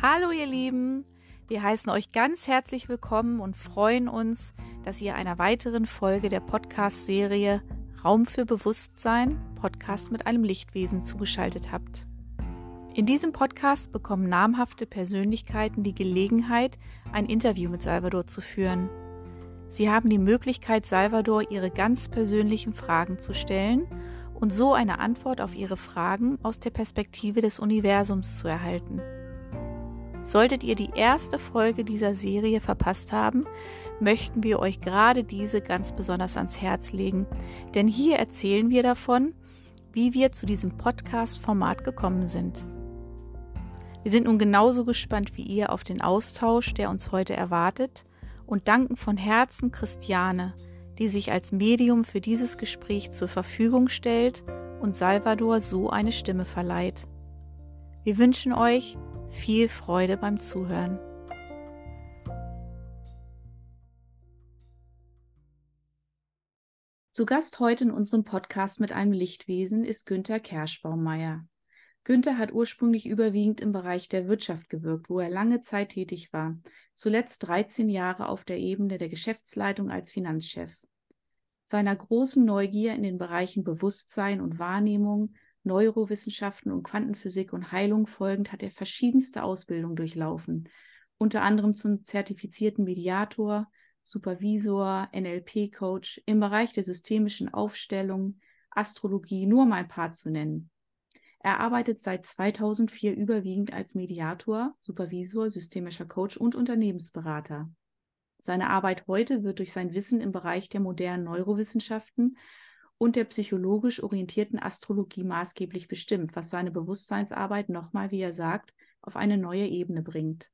Hallo ihr Lieben, wir heißen euch ganz herzlich willkommen und freuen uns, dass ihr einer weiteren Folge der Podcast-Serie Raum für Bewusstsein, Podcast mit einem Lichtwesen zugeschaltet habt. In diesem Podcast bekommen namhafte Persönlichkeiten die Gelegenheit, ein Interview mit Salvador zu führen. Sie haben die Möglichkeit, Salvador ihre ganz persönlichen Fragen zu stellen und so eine Antwort auf ihre Fragen aus der Perspektive des Universums zu erhalten. Solltet ihr die erste Folge dieser Serie verpasst haben, möchten wir euch gerade diese ganz besonders ans Herz legen, denn hier erzählen wir davon, wie wir zu diesem Podcast-Format gekommen sind. Wir sind nun genauso gespannt wie ihr auf den Austausch, der uns heute erwartet, und danken von Herzen Christiane, die sich als Medium für dieses Gespräch zur Verfügung stellt und Salvador so eine Stimme verleiht. Wir wünschen euch viel Freude beim Zuhören. Zu Gast heute in unserem Podcast mit einem Lichtwesen ist Günther Kerschbaumeier. Günther hat ursprünglich überwiegend im Bereich der Wirtschaft gewirkt, wo er lange Zeit tätig war, zuletzt 13 Jahre auf der Ebene der Geschäftsleitung als Finanzchef. Seiner großen Neugier in den Bereichen Bewusstsein und Wahrnehmung, Neurowissenschaften und Quantenphysik und Heilung folgend hat er verschiedenste Ausbildungen durchlaufen, unter anderem zum zertifizierten Mediator, Supervisor, NLP-Coach im Bereich der systemischen Aufstellung, Astrologie, nur um ein paar zu nennen. Er arbeitet seit 2004 überwiegend als Mediator, Supervisor, systemischer Coach und Unternehmensberater. Seine Arbeit heute wird durch sein Wissen im Bereich der modernen Neurowissenschaften und der psychologisch orientierten Astrologie maßgeblich bestimmt, was seine Bewusstseinsarbeit nochmal, wie er sagt, auf eine neue Ebene bringt.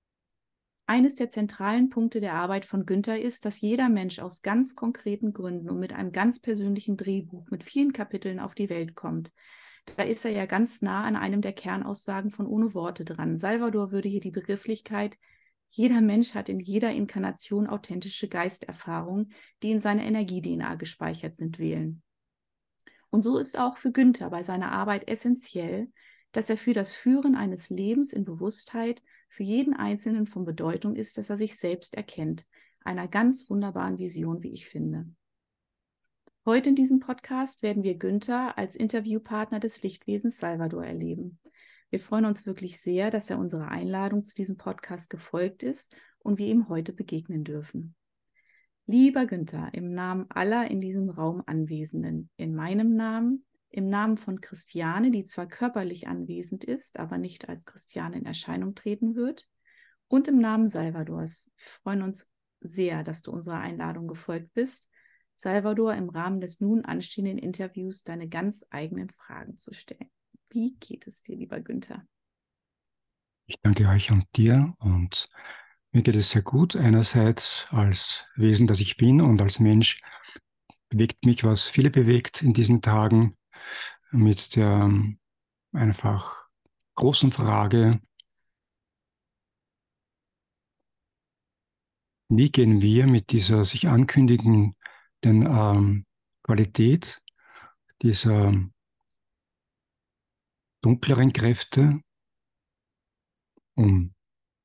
Eines der zentralen Punkte der Arbeit von Günther ist, dass jeder Mensch aus ganz konkreten Gründen und mit einem ganz persönlichen Drehbuch mit vielen Kapiteln auf die Welt kommt. Da ist er ja ganz nah an einem der Kernaussagen von Ohne Worte dran. Salvador würde hier die Begrifflichkeit "Jeder Mensch hat in jeder Inkarnation authentische Geisterfahrungen, die in seiner Energie-DNA gespeichert sind", wählen. Und so ist auch für Günther bei seiner Arbeit essentiell, dass er für das Führen eines Lebens in Bewusstheit für jeden Einzelnen von Bedeutung ist, dass er sich selbst erkennt. Einer ganz wunderbaren Vision, wie ich finde. Heute in diesem Podcast werden wir Günther als Interviewpartner des Lichtwesens Salvador erleben. Wir freuen uns wirklich sehr, dass er unserer Einladung zu diesem Podcast gefolgt ist und wir ihm heute begegnen dürfen. Lieber Günther, im Namen aller in diesem Raum Anwesenden, in meinem Namen, im Namen von Christiane, die zwar körperlich anwesend ist, aber nicht als Christiane in Erscheinung treten wird, und im Namen Salvadors. Wir freuen uns sehr, dass du unserer Einladung gefolgt bist, Salvador im Rahmen des nun anstehenden Interviews deine ganz eigenen Fragen zu stellen. Wie geht es dir, lieber Günther? Ich danke euch und dir, und mir geht es sehr gut. Einerseits als Wesen, das ich bin, und als Mensch bewegt mich, was viele bewegt in diesen Tagen, mit der einfach großen Frage: Wie gehen wir mit dieser sich ankündigenden Qualität dieser dunkleren Kräfte um?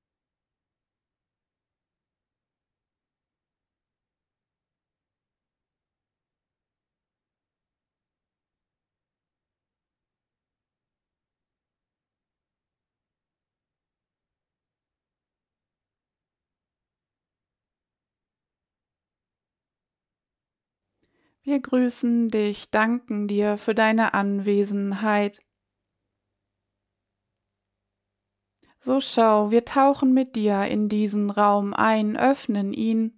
Wir grüßen dich, danken dir für deine Anwesenheit. So schau, wir tauchen mit dir in diesen Raum ein, öffnen ihn.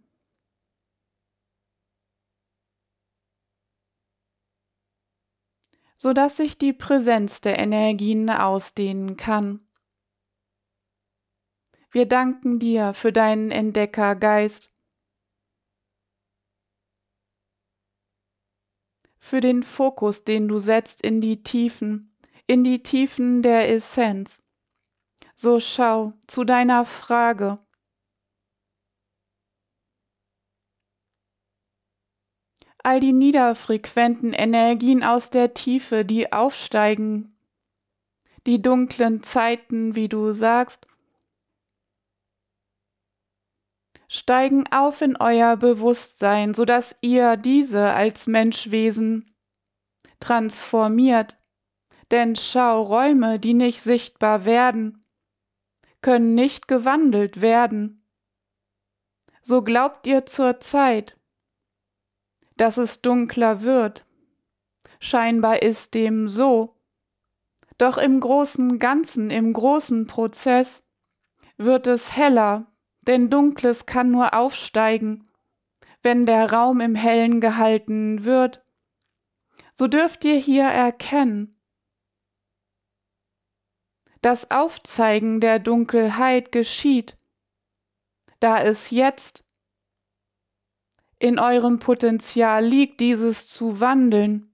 Sodass sich die Präsenz der Energien ausdehnen kann. Wir danken dir für deinen Entdeckergeist, für den Fokus, den du setzt in die Tiefen der Essenz. So schau zu deiner Frage. All die niederfrequenten Energien aus der Tiefe, die aufsteigen, die dunklen Zeiten, wie du sagst, steigen auf in euer Bewusstsein, sodass ihr diese als Menschwesen transformiert. Denn schau, Räume, die nicht sichtbar werden, können nicht gewandelt werden. So glaubt ihr zur Zeit, dass es dunkler wird. Scheinbar ist dem so. Doch im großen Ganzen, im großen Prozess wird es heller, denn Dunkles kann nur aufsteigen, wenn der Raum im Hellen gehalten wird. So dürft ihr hier erkennen, das Aufzeigen der Dunkelheit geschieht, da es jetzt in eurem Potenzial liegt, dieses zu wandeln.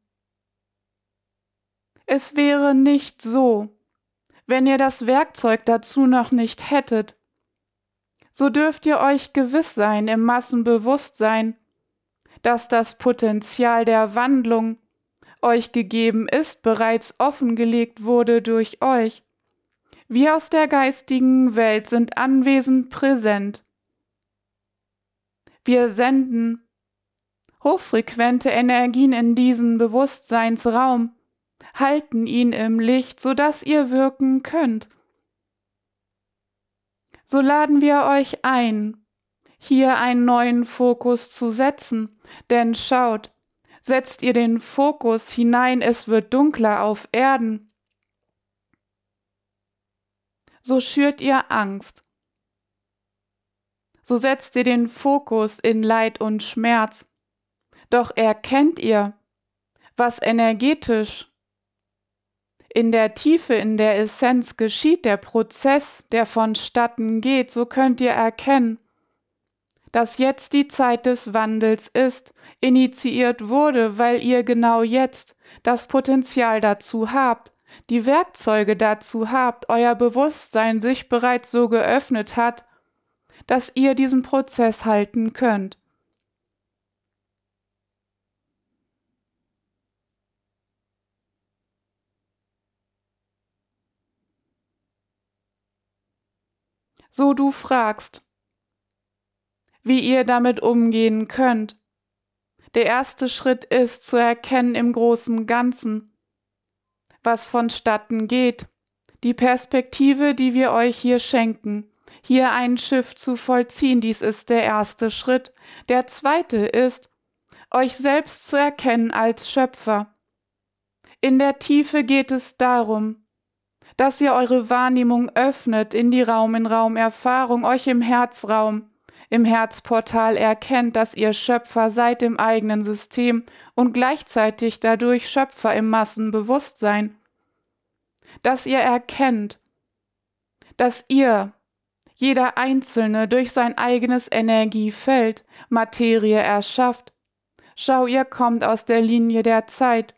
Es wäre nicht so, wenn ihr das Werkzeug dazu noch nicht hättet. So dürft ihr euch gewiss sein im Massenbewusstsein, dass das Potenzial der Wandlung euch gegeben ist, bereits offengelegt wurde durch euch. Wir aus der geistigen Welt sind anwesend präsent. Wir senden hochfrequente Energien in diesen Bewusstseinsraum, halten ihn im Licht, sodass ihr wirken könnt. So laden wir euch ein, hier einen neuen Fokus zu setzen, denn schaut, setzt ihr den Fokus hinein, es wird dunkler auf Erden. So schürt ihr Angst. So setzt ihr den Fokus in Leid und Schmerz. Doch erkennt ihr, was energetisch in der Tiefe, in der Essenz geschieht, der Prozess, der vonstatten geht, so könnt ihr erkennen, dass jetzt die Zeit des Wandels ist, initiiert wurde, weil ihr genau jetzt das Potenzial dazu habt, die Werkzeuge dazu habt, euer Bewusstsein sich bereits so geöffnet hat, dass ihr diesen Prozess halten könnt. So du fragst, wie ihr damit umgehen könnt. Der erste Schritt ist, zu erkennen im großen Ganzen, was vonstatten geht, die Perspektive, die wir euch hier schenken, hier ein Schiff zu vollziehen, dies ist der erste Schritt. Der zweite ist, euch selbst zu erkennen als Schöpfer. In der Tiefe geht es darum, dass ihr eure Wahrnehmung öffnet in die Raum-in-Raum-Erfahrung, euch im Herzraum, im Herzportal erkennt, dass ihr Schöpfer seid im eigenen System und gleichzeitig dadurch Schöpfer im Massenbewusstsein. Dass ihr erkennt, dass ihr, jeder Einzelne, durch sein eigenes Energiefeld Materie erschafft. Schau, ihr kommt aus der Linie der Zeit.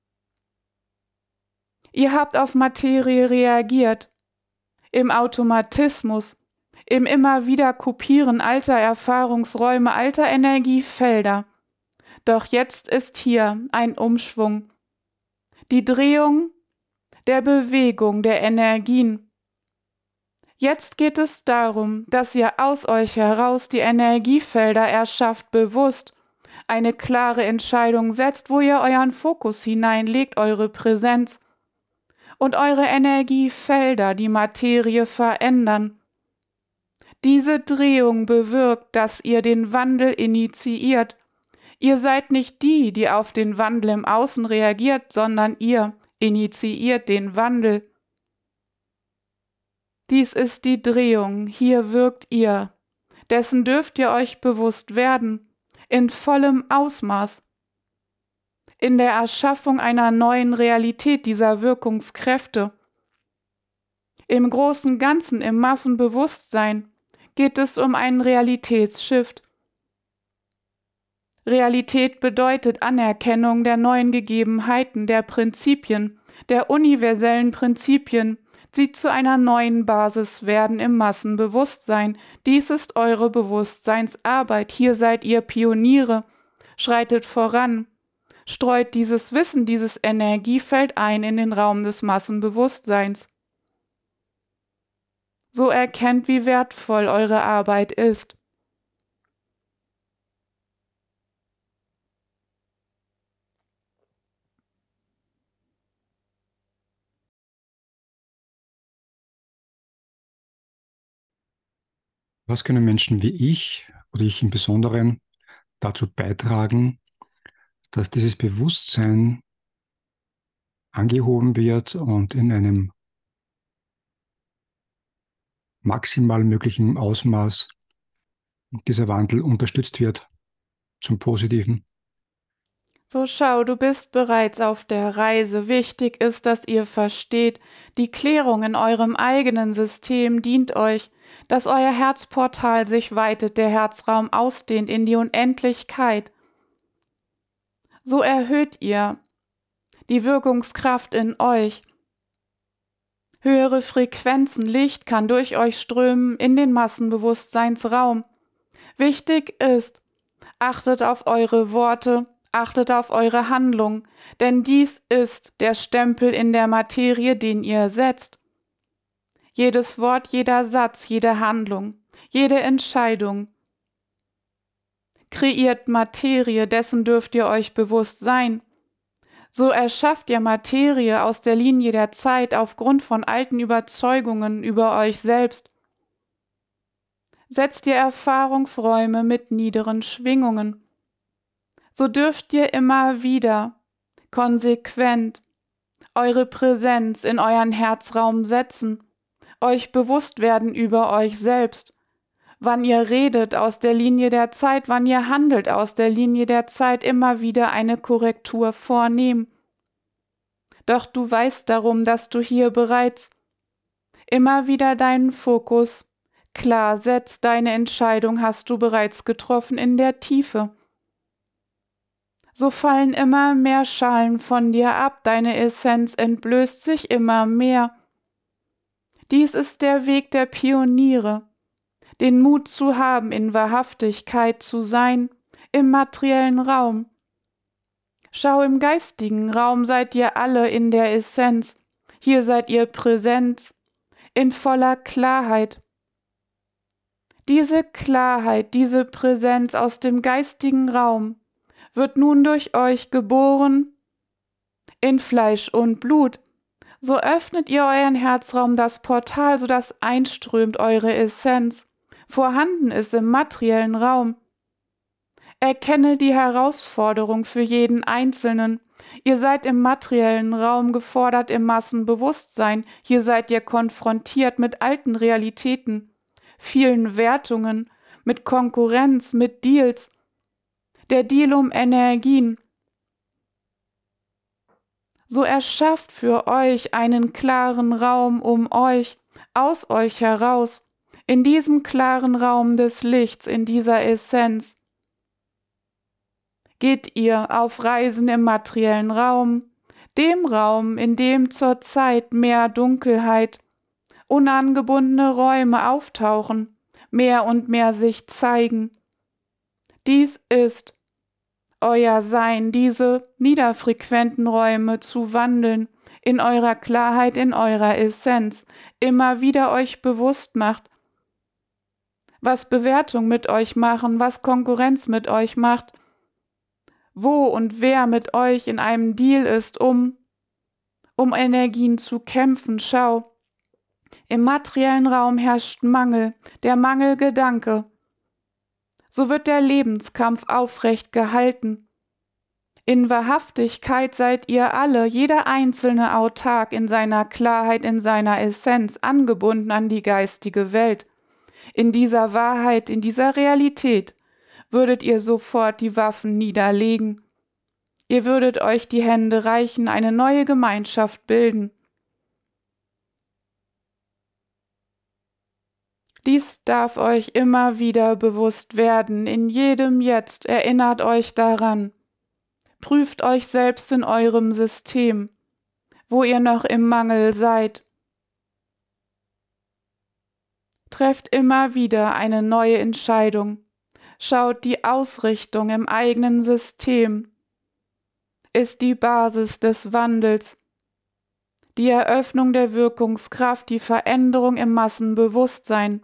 Ihr habt auf Materie reagiert, im Automatismus, im immer wieder Kopieren alter Erfahrungsräume, alter Energiefelder. Doch jetzt ist hier ein Umschwung, die Drehung der Bewegung der Energien. Jetzt geht es darum, dass ihr aus euch heraus die Energiefelder erschafft, bewusst, eine klare Entscheidung setzt, wo ihr euren Fokus hineinlegt, eure Präsenz, und eure Energiefelder die Materie verändern. Diese Drehung bewirkt, dass ihr den Wandel initiiert. Ihr seid nicht die, die auf den Wandel im Außen reagiert, sondern ihr initiiert den Wandel. Dies ist die Drehung, hier wirkt ihr. Dessen dürft ihr euch bewusst werden, in vollem Ausmaß. In der Erschaffung einer neuen Realität dieser Wirkungskräfte. Im großen Ganzen, im Massenbewusstsein geht es um einen Realitätsshift. Realität bedeutet Anerkennung der neuen Gegebenheiten, der Prinzipien, der universellen Prinzipien, sie zu einer neuen Basis werden im Massenbewusstsein. Dies ist eure Bewusstseinsarbeit. Hier seid ihr Pioniere. Schreitet voran. Streut dieses Wissen, dieses Energiefeld ein in den Raum des Massenbewusstseins. So erkennt, wie wertvoll eure Arbeit ist. Was können Menschen wie ich oder ich im Besonderen dazu beitragen, dass dieses Bewusstsein angehoben wird und in einem maximal möglichen Ausmaß dieser Wandel unterstützt wird zum Positiven? So schau, du bist bereits auf der Reise. Wichtig ist, dass ihr versteht, die Klärung in eurem eigenen System dient euch, dass euer Herzportal sich weitet, der Herzraum ausdehnt in die Unendlichkeit. So erhöht ihr die Wirkungskraft in euch. Höhere Frequenzen, Licht kann durch euch strömen in den Massenbewusstseinsraum. Wichtig ist, achtet auf eure Worte, achtet auf eure Handlung, denn dies ist der Stempel in der Materie, den ihr setzt. Jedes Wort, jeder Satz, jede Handlung, jede Entscheidung kreiert Materie, dessen dürft ihr euch bewusst sein. So erschafft ihr Materie aus der Linie der Zeit aufgrund von alten Überzeugungen über euch selbst. Setzt ihr Erfahrungsräume mit niederen Schwingungen. So dürft ihr immer wieder konsequent eure Präsenz in euren Herzraum setzen, euch bewusst werden über euch selbst, wann ihr redet aus der Linie der Zeit, wann ihr handelt aus der Linie der Zeit, immer wieder eine Korrektur vornehmen. Doch du weißt darum, dass du hier bereits immer wieder deinen Fokus klar setzt, deine Entscheidung hast du bereits getroffen in der Tiefe. So fallen immer mehr Schalen von dir ab, deine Essenz entblößt sich immer mehr. Dies ist der Weg der Pioniere, den Mut zu haben, in Wahrhaftigkeit zu sein, im materiellen Raum. Schau, im geistigen Raum seid ihr alle in der Essenz, hier seid ihr Präsenz, in voller Klarheit. Diese Klarheit, diese Präsenz aus dem geistigen Raum wird nun durch euch geboren in Fleisch und Blut. So öffnet ihr euren Herzraum, das Portal, sodass einströmt eure Essenz, vorhanden ist im materiellen Raum. Erkenne die Herausforderung für jeden Einzelnen. Ihr seid im materiellen Raum gefordert im Massenbewusstsein. Hier seid ihr konfrontiert mit alten Realitäten, vielen Wertungen, mit Konkurrenz, mit Deals. Der Deal um Energien. So erschafft für euch einen klaren Raum um euch, aus euch heraus, in diesem klaren Raum des Lichts, in dieser Essenz. Geht ihr auf Reisen im materiellen Raum, dem Raum, in dem zurzeit mehr Dunkelheit, unangebundene Räume auftauchen, mehr und mehr sich zeigen. Dies ist euer Sein, diese niederfrequenten Räume zu wandeln, in eurer Klarheit, in eurer Essenz, immer wieder euch bewusst macht, was Bewertung mit euch machen, was Konkurrenz mit euch macht, wo und wer mit euch in einem Deal ist, um Energien zu kämpfen. Schau, im materiellen Raum herrscht Mangel, der Mangelgedanke. So wird der Lebenskampf aufrecht gehalten. In Wahrhaftigkeit seid ihr alle, jeder einzelne autark in seiner Klarheit, in seiner Essenz, angebunden an die geistige Welt. In dieser Wahrheit, in dieser Realität würdet ihr sofort die Waffen niederlegen. Ihr würdet euch die Hände reichen, eine neue Gemeinschaft bilden. Dies darf euch immer wieder bewusst werden, in jedem Jetzt erinnert euch daran. Prüft euch selbst in eurem System, wo ihr noch im Mangel seid. Trefft immer wieder eine neue Entscheidung. Schaut, die Ausrichtung im eigenen System ist die Basis des Wandels. Die Eröffnung der Wirkungskraft, die Veränderung im Massenbewusstsein.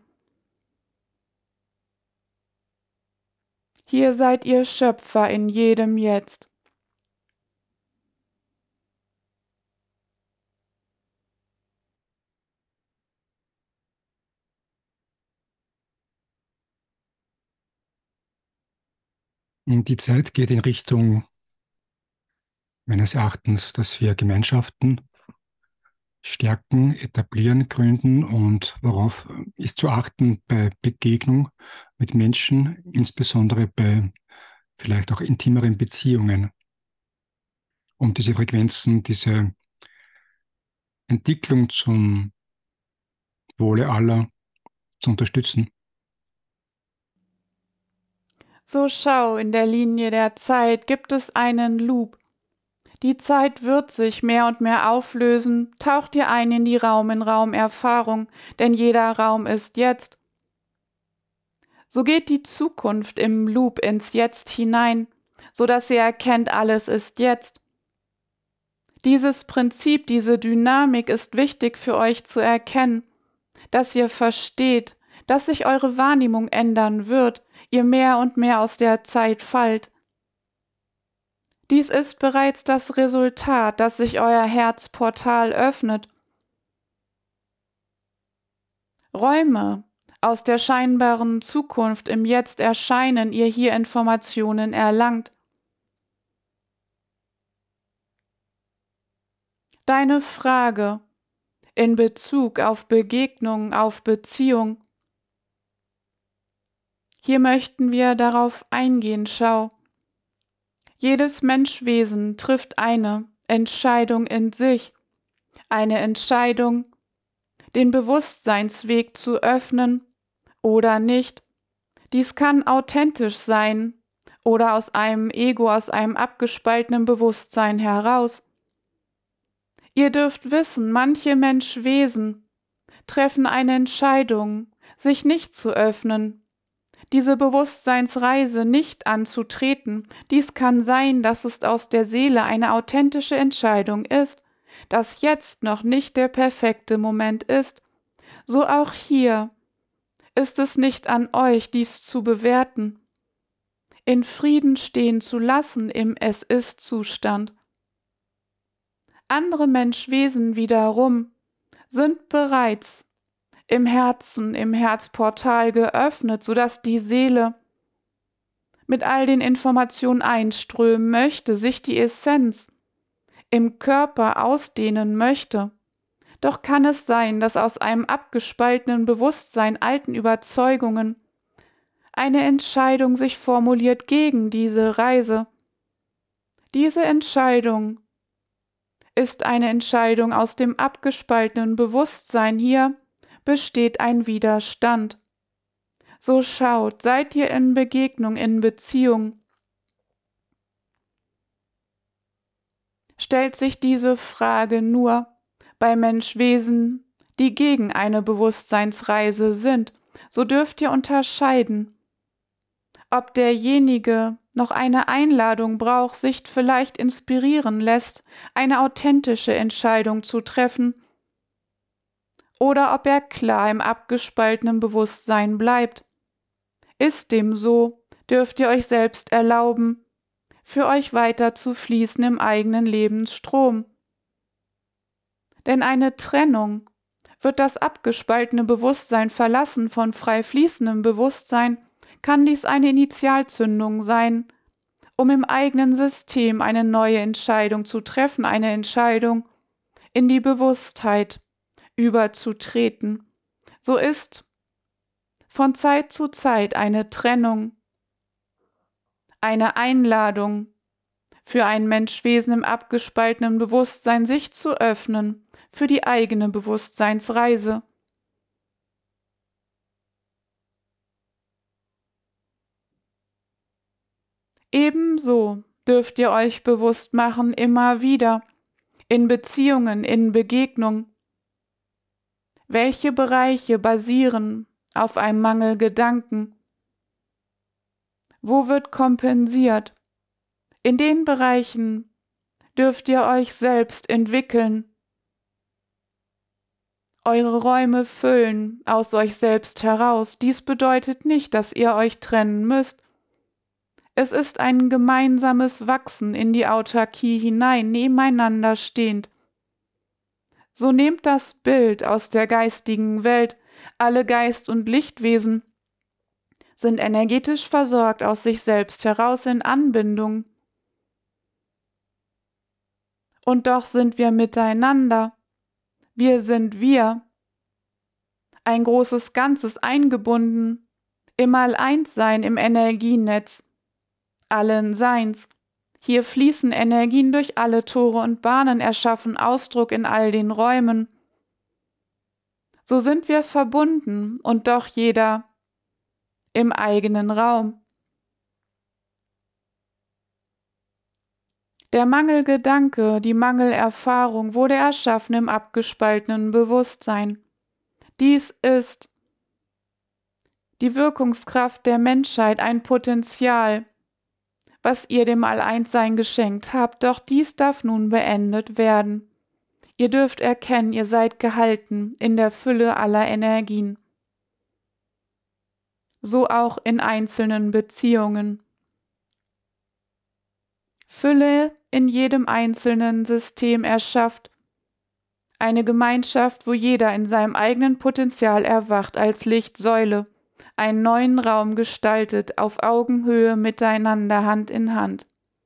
Hier seid ihr Schöpfer in jedem Jetzt. Die Zeit geht in Richtung, meines Erachtens, dass wir Gemeinschaften stärken, etablieren, gründen und worauf ist zu achten bei Begegnung mit Menschen, insbesondere bei vielleicht auch intimeren Beziehungen, um diese Frequenzen, diese Entwicklung zum Wohle aller zu unterstützen. So schau, in der Linie der Zeit gibt es einen Loop. Die Zeit wird sich mehr und mehr auflösen, taucht dir ein in die Raum-in-Raum-Erfahrung, denn jeder Raum ist jetzt. So geht die Zukunft im Loop ins Jetzt hinein, so dass sie erkennt, alles ist jetzt. Dieses Prinzip, diese Dynamik ist wichtig für euch zu erkennen, dass ihr versteht, dass sich eure Wahrnehmung ändern wird, ihr mehr und mehr aus der Zeit fallt. Dies ist bereits das Resultat, dass sich euer Herzportal öffnet. Räume aus der scheinbaren Zukunft im Jetzt erscheinen, ihr hier Informationen erlangt. Deine Frage in Bezug auf Begegnung, auf Beziehung. Hier möchten wir darauf eingehen, schau. Jedes Menschwesen trifft eine Entscheidung in sich, eine Entscheidung, den Bewusstseinsweg zu öffnen oder nicht. Dies kann authentisch sein oder aus einem Ego, aus einem abgespaltenen Bewusstsein heraus. Ihr dürft wissen, manche Menschwesen treffen eine Entscheidung, sich nicht zu öffnen, diese Bewusstseinsreise nicht anzutreten. Dies kann sein, dass es aus der Seele eine authentische Entscheidung ist, dass jetzt noch nicht der perfekte Moment ist. So auch hier ist es nicht an euch, dies zu bewerten, in Frieden stehen zu lassen im Es-Ist-Zustand. Andere Menschwesen wiederum sind bereits im Herzen, im Herzportal geöffnet, sodass die Seele mit all den Informationen einströmen möchte, sich die Essenz im Körper ausdehnen möchte. Doch kann es sein, dass aus einem abgespaltenen Bewusstsein, alten Überzeugungen, eine Entscheidung sich formuliert gegen diese Reise. Diese Entscheidung ist eine Entscheidung aus dem abgespaltenen Bewusstsein. Hier besteht ein Widerstand. So schaut, seid ihr in Begegnung, in Beziehung. Stellt sich diese Frage nur bei Menschwesen, die gegen eine Bewusstseinsreise sind, so dürft ihr unterscheiden, ob derjenige noch eine Einladung braucht, sich vielleicht inspirieren lässt, eine authentische Entscheidung zu treffen, oder ob er klar im abgespaltenen Bewusstsein bleibt. Ist dem so, dürft ihr euch selbst erlauben, für euch weiter zu fließen im eigenen Lebensstrom. Denn eine Trennung wird das abgespaltene Bewusstsein verlassen von frei fließendem Bewusstsein, kann dies eine Initialzündung sein, um im eigenen System eine neue Entscheidung zu treffen, eine Entscheidung in die Bewusstheit überzutreten. So ist von Zeit zu Zeit eine Trennung, eine Einladung für ein Menschwesen im abgespaltenen Bewusstsein, sich zu öffnen für die eigene Bewusstseinsreise. Ebenso dürft ihr euch bewusst machen, immer wieder, in Beziehungen, in Begegnung, welche Bereiche basieren auf einem Mangelgedanken. Wo wird kompensiert? In den Bereichen dürft ihr euch selbst entwickeln, eure Räume füllen aus euch selbst heraus. Dies bedeutet nicht, dass ihr euch trennen müsst. Es ist ein gemeinsames Wachsen in die Autarkie hinein, nebeneinander stehend. So nehmt das Bild aus der geistigen Welt, alle Geist- und Lichtwesen sind energetisch versorgt aus sich selbst heraus in Anbindung. Und doch sind wir miteinander. Wir sind wir. Ein großes Ganzes eingebunden, im All-Eins-Sein im Energienetz, allen Seins. Hier fließen Energien durch alle Tore und Bahnen, erschaffen Ausdruck in all den Räumen. So sind wir verbunden und doch jeder im eigenen Raum. Der Mangelgedanke, die Mangelerfahrung wurde erschaffen im abgespaltenen Bewusstsein. Dies ist die Wirkungskraft der Menschheit, ein Potenzial, was ihr dem All-Eins-Sein geschenkt habt, doch dies darf nun beendet werden. Ihr dürft erkennen, ihr seid gehalten in der Fülle aller Energien. So auch in einzelnen Beziehungen. Fülle in jedem einzelnen System erschafft eine Gemeinschaft, wo jeder in seinem eigenen Potenzial erwacht als Lichtsäule, einen neuen Raum gestaltet, auf Augenhöhe miteinander, Hand in Hand.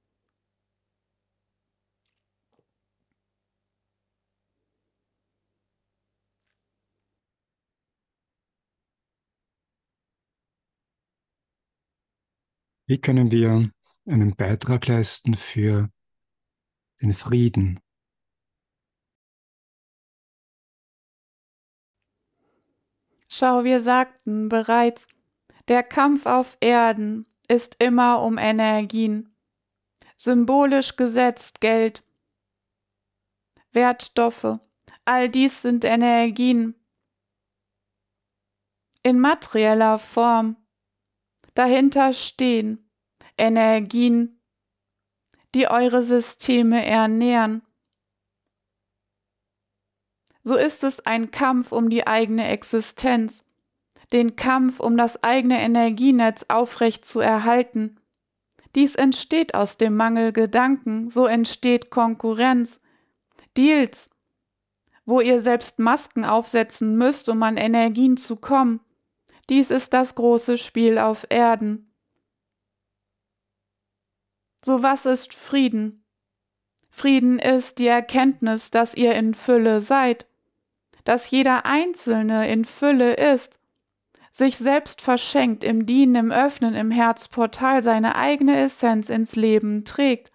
Wie können wir einen Beitrag leisten für den Frieden? Schau, wir sagten bereits, der Kampf auf Erden ist immer um Energien, symbolisch gesetzt Geld, Wertstoffe, all dies sind Energien in materieller Form. Dahinter stehen Energien, die eure Systeme ernähren. So ist es ein Kampf um die eigene Existenz, den Kampf um das eigene Energienetz aufrecht zu erhalten. Dies entsteht aus dem Mangelgedanken, so entsteht Konkurrenz, Deals, wo ihr selbst Masken aufsetzen müsst, um an Energien zu kommen. Dies ist das große Spiel auf Erden. So was ist Frieden? Frieden ist die Erkenntnis, dass ihr in Fülle seid, dass jeder Einzelne in Fülle ist, sich selbst verschenkt, im Dienen, im Öffnen, im Herzportal seine eigene Essenz ins Leben trägt.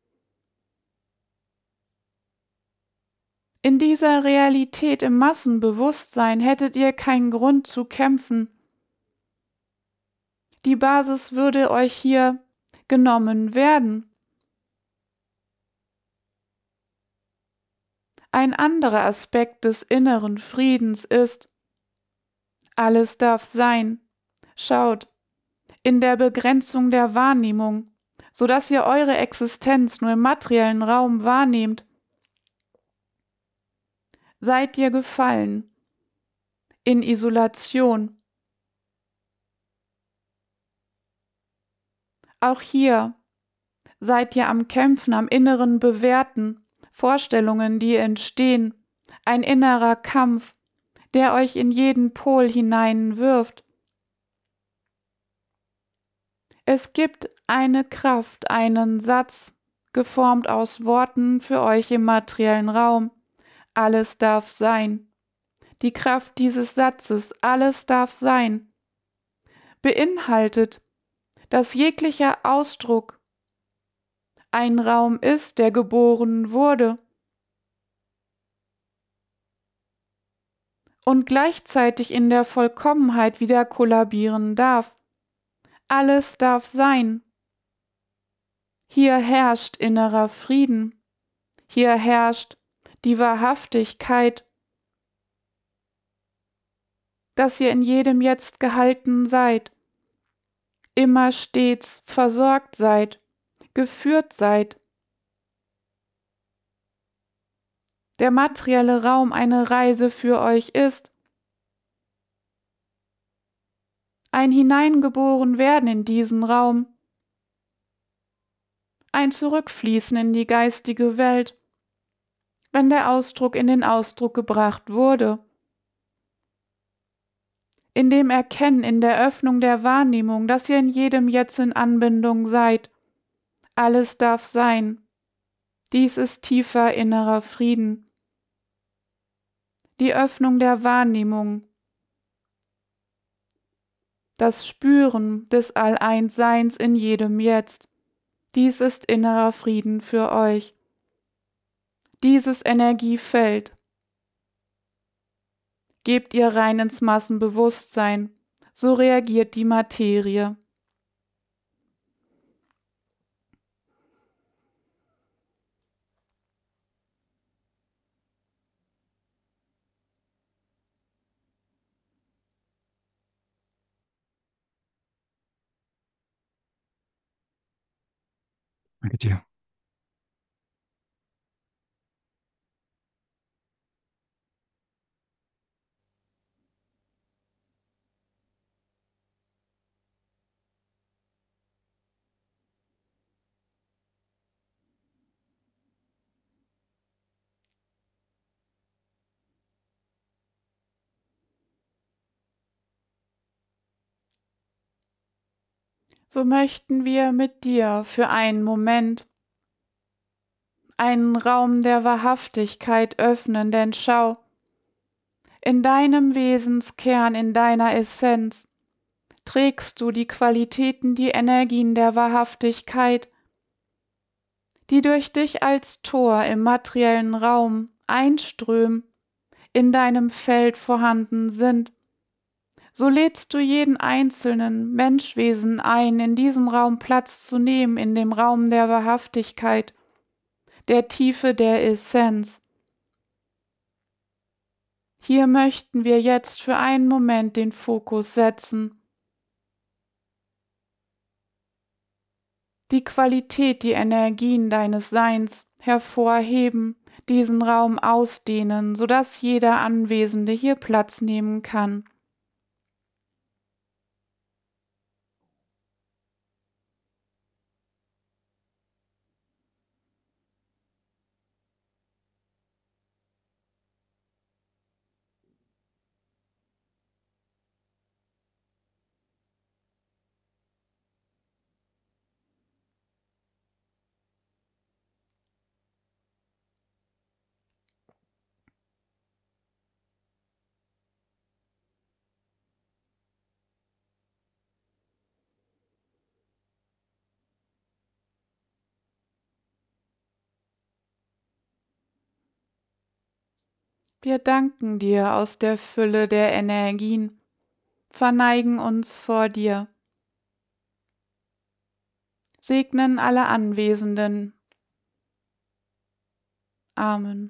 In dieser Realität im Massenbewusstsein hättet ihr keinen Grund zu kämpfen. Die Basis würde euch hier genommen werden. Ein anderer Aspekt des inneren Friedens ist, alles darf sein. Schaut, in der Begrenzung der Wahrnehmung, sodass ihr eure Existenz nur im materiellen Raum wahrnehmt, seid ihr gefallen, in Isolation. Auch hier seid ihr am Kämpfen, am inneren Bewerten, Vorstellungen, die entstehen, ein innerer Kampf, der euch in jeden Pol hineinwirft. Es gibt eine Kraft, einen Satz, geformt aus Worten für euch im materiellen Raum. Alles darf sein. Die Kraft dieses Satzes, alles darf sein, beinhaltet, dass jeglicher Ausdruck ein Raum ist, der geboren wurde und gleichzeitig in der Vollkommenheit wieder kollabieren darf. Alles darf sein. Hier herrscht innerer Frieden. Hier herrscht die Wahrhaftigkeit, dass ihr in jedem Jetzt gehalten seid, immer stets versorgt seid, geführt seid. Der materielle Raum eine Reise für euch ist. Ein Hineingeboren werden in diesen Raum. Ein Zurückfließen in die geistige Welt, wenn der Ausdruck in den Ausdruck gebracht wurde. in dem Erkennen, in der Öffnung der Wahrnehmung, dass ihr in jedem Jetzt in Anbindung seid. Alles darf sein. Dies ist tiefer innerer Frieden. Die Öffnung der Wahrnehmung, das Spüren des All-Eins-Seins in jedem Jetzt. Dies ist innerer Frieden für euch. Dieses Energiefeld gebt ihr rein ins Massenbewusstsein, so reagiert die Materie. Danke dir. So möchten wir mit dir für einen Moment einen Raum der Wahrhaftigkeit öffnen, denn schau, in deinem Wesenskern, in deiner Essenz, trägst du die Qualitäten, die Energien der Wahrhaftigkeit, die durch dich als Tor im materiellen Raum einströmen, in deinem Feld vorhanden sind. So lädst du jeden einzelnen Menschwesen ein, in diesem Raum Platz zu nehmen, in dem Raum der Wahrhaftigkeit, der Tiefe der Essenz. Hier möchten wir jetzt für einen Moment den Fokus setzen. Die Qualität, die Energien deines Seins hervorheben, diesen Raum ausdehnen, sodass jeder Anwesende hier Platz nehmen kann. Wir danken dir aus der Fülle der Energien, verneigen uns vor dir, segnen alle Anwesenden. Amen.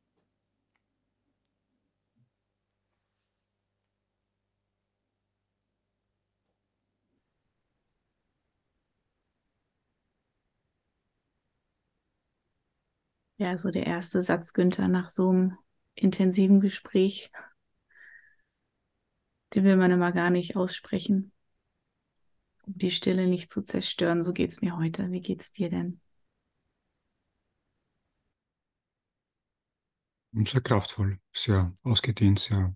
Ja, so der erste Satz, Günther, nach so einem intensiven Gespräch, den will man immer gar nicht aussprechen, um die Stille nicht zu zerstören. So geht es mir heute. Wie geht's dir denn? Und sehr kraftvoll, sehr ausgedehnt, sehr.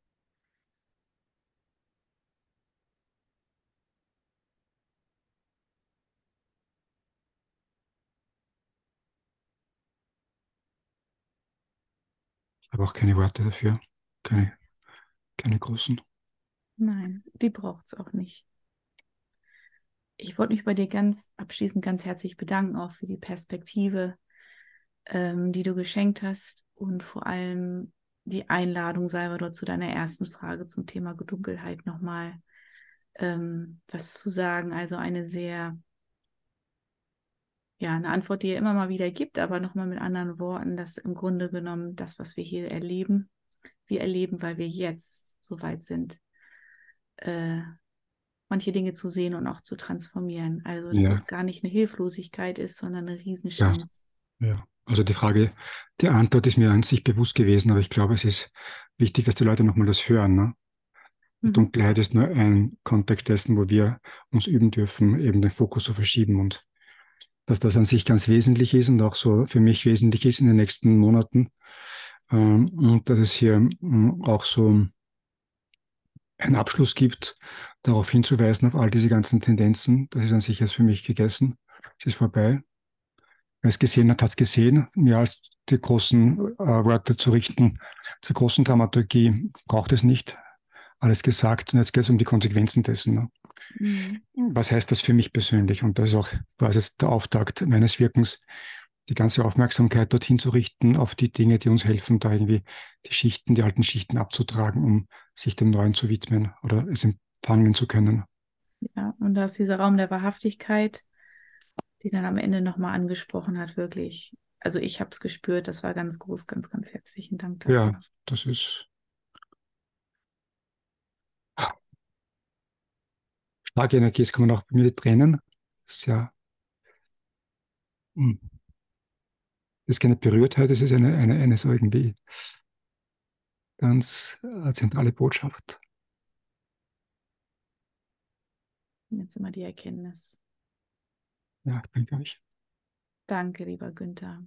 Aber auch keine Worte dafür, keine großen. Nein, die braucht es auch nicht. Ich wollte mich bei dir ganz abschließend ganz herzlich bedanken, auch für die Perspektive, die du geschenkt hast und vor allem die Einladung, Salvador, zu deiner ersten Frage zum Thema Dunkelheit nochmal was zu sagen. Also eine sehr, ja, eine Antwort, die er immer mal wieder gibt, aber nochmal mit anderen Worten, dass im Grunde genommen das, was wir hier erleben, wir erleben, weil wir jetzt so weit sind, manche Dinge zu sehen und auch zu transformieren. Also, dass Ja, es gar nicht eine Hilflosigkeit ist, sondern eine ja, Riesenchance. ja. Also die Antwort ist mir an sich bewusst gewesen, aber ich glaube, es ist wichtig, dass die Leute nochmal das hören. Ne? Die Mhm. Dunkelheit ist nur ein Kontext dessen, wo wir uns üben dürfen, eben den Fokus zu verschieben und dass das an sich ganz wesentlich ist und auch so für mich wesentlich ist in den nächsten Monaten. Und dass es hier auch so einen Abschluss gibt, darauf hinzuweisen, auf all diese ganzen Tendenzen, das ist an sich jetzt für mich gegessen. Es ist vorbei. Wer es gesehen hat es gesehen. Mehr als die großen Wörter zu richten, zur großen Dramaturgie braucht es nicht. Alles gesagt. Und jetzt geht es um die Konsequenzen dessen. Ne? Mhm. Was heißt das für mich persönlich? Und das ist auch quasi der Auftakt meines Wirkens, die ganze Aufmerksamkeit dorthin zu richten, auf die Dinge, die uns helfen, da irgendwie die alten Schichten abzutragen, um sich dem Neuen zu widmen oder es empfangen zu können. Ja, und da ist dieser Raum der Wahrhaftigkeit, die dann am Ende nochmal angesprochen hat, wirklich. Also ich habe es gespürt, das war ganz groß, ganz, ganz herzlichen Dank dafür. Ja, das ist starke Energie. Es kommen auch bei mir die Tränen. Das ist ja, das ist keine Berührtheit, das ist eine so irgendwie ganz zentrale Botschaft. Jetzt immer die Erkenntnis. Ja, danke euch. Danke, lieber Günther.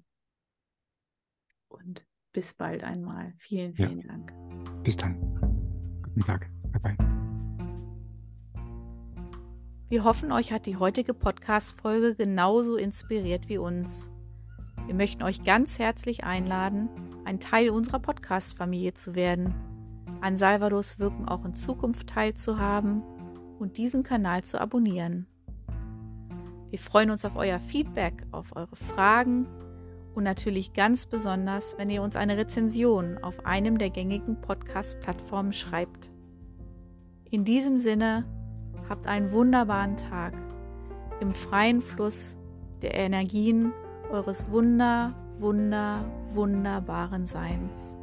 Und bis bald einmal. Vielen, vielen Dank. Bis dann. Guten Tag. Bye bye. Wir hoffen, euch hat die heutige Podcast-Folge genauso inspiriert wie uns. Wir möchten euch ganz herzlich einladen, ein Teil unserer Podcast-Familie zu werden, an Salvados Wirken auch in Zukunft teilzuhaben und diesen Kanal zu abonnieren. Wir freuen uns auf euer Feedback, auf eure Fragen und natürlich ganz besonders, wenn ihr uns eine Rezension auf einem der gängigen Podcast-Plattformen schreibt. In diesem Sinne, habt einen wunderbaren Tag im freien Fluss der Energien eures wunderbaren Seins.